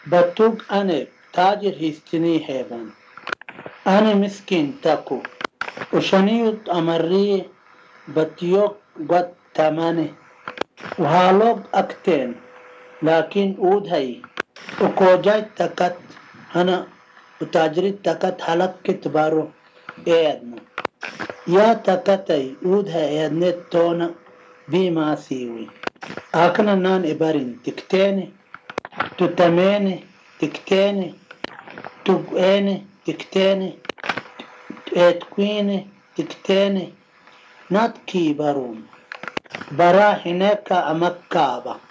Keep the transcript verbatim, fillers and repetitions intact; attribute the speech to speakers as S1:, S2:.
S1: بتوق أنا تاجر هيستني هيبان أنا مسكين تاكو وشنيوت أمري بتيوك قد تماني وهالوب أكتين لكن أود هاي وكوجاي تكت أنا وتاجري تكت حلق كتبارو إيدنا يا تكتي أود هاي إيدنت تونا بما سيوي أكنا نان إبارين تكتيني تتميني تكتيني تقيني تكتيني اتكويني تكتيني نات كي باروم برا هناك أمكابا